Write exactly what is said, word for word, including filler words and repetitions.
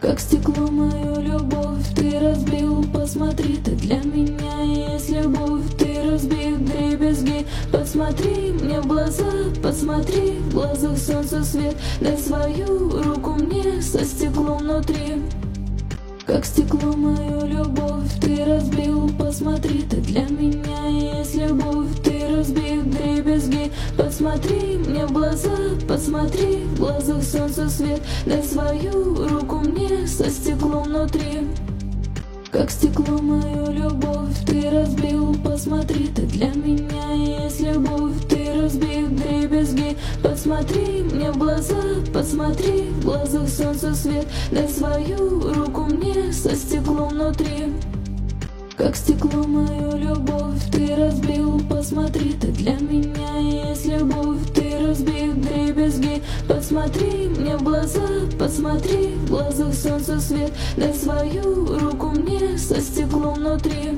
Как стекло мою любовь ты разбил. Посмотри, ты для меня есть любовь. Ты разбил дребезги. Посмотри мне в глаза, посмотри, в глазах солнца свет. Дай свою руку мне со стеклом внутри. Как стекло мою любовь ты разбил. Посмотри, ты для меня есть любовь. Ты разбил дребезги. Посмотри мне в глаза, посмотри, в глазах солнца свет. Дай свою руку мне со стеклом внутри. Как стекло мою любовь ты разбил. Посмотри, ты для меня есть любовь. Ты разбил дребезги. Посмотри мне в глаза, посмотри, в глазах солнца свет. Дай свою руку мне со стеклом внутри. Как стекло мою любовь ты разбил. Посмотри, ты для меня есть любовь. Ты разбил дребезги. Посмотри мне в глаза, посмотри, в глазах солнца свет. Дай свою руку мне со стеклом внутри.